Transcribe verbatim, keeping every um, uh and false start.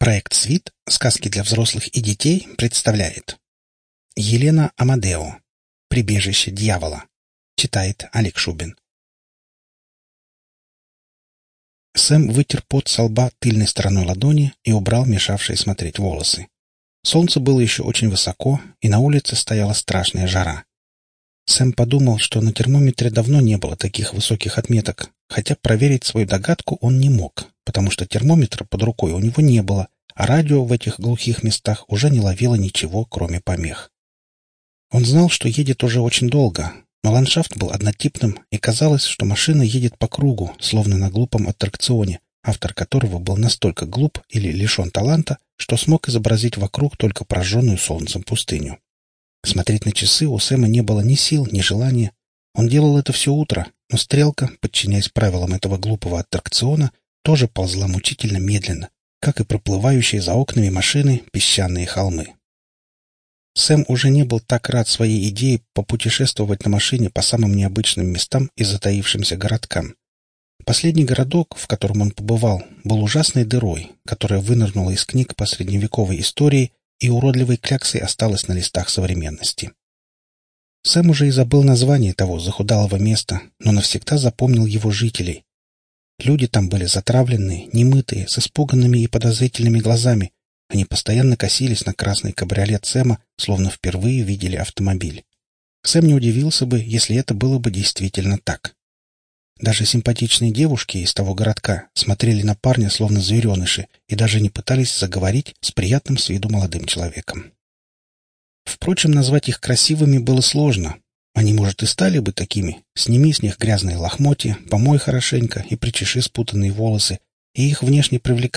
Проект «Свит. Сказки для взрослых и детей» представляет Елена Амадео. «Прибежище дьявола». Читает Олег Шубин. Сэм вытер пот со лба тыльной стороной ладони и убрал мешавшие смотреть волосы. Солнце было еще очень высоко, и на улице стояла страшная жара. Сэм подумал, что на термометре давно не было таких высоких отметок, хотя проверить свою догадку он не мог, потому что термометра под рукой у него не было, а радио в этих глухих местах уже не ловило ничего, кроме помех. Он знал, что едет уже очень долго, но ландшафт был однотипным, и казалось, что машина едет по кругу, словно на глупом аттракционе, автор которого был настолько глуп или лишен таланта, что смог изобразить вокруг только прожженную солнцем пустыню. Смотреть на часы у Сэма не было ни сил, ни желания. Он делал это все утро, но стрелка, подчиняясь правилам этого глупого аттракциона, тоже ползла мучительно медленно, как и проплывающие за окнами машины песчаные холмы. Сэм уже не был так рад своей идее попутешествовать на машине по самым необычным местам и затаившимся городкам. Последний городок, в котором он побывал, был ужасной дырой, которая вынырнула из книг по средневековой истории и уродливой кляксой осталась на листах современности. Сэм уже и забыл название того захудалого места, но навсегда запомнил его жителей. Люди там были затравленные, немытые, с испуганными и подозрительными глазами. Они постоянно косились на красный кабриолет Сэма, словно впервые видели автомобиль. Сэм не удивился бы, если это было бы действительно так. Даже симпатичные девушки из того городка смотрели на парня словно звереныши и даже не пытались заговорить с приятным с виду молодым человеком. Впрочем, назвать их красивыми было сложно. Они, может, и стали бы такими. Сними с них грязные лохмотья, помой хорошенько и причеши спутанные волосы, и их внешне привлекательность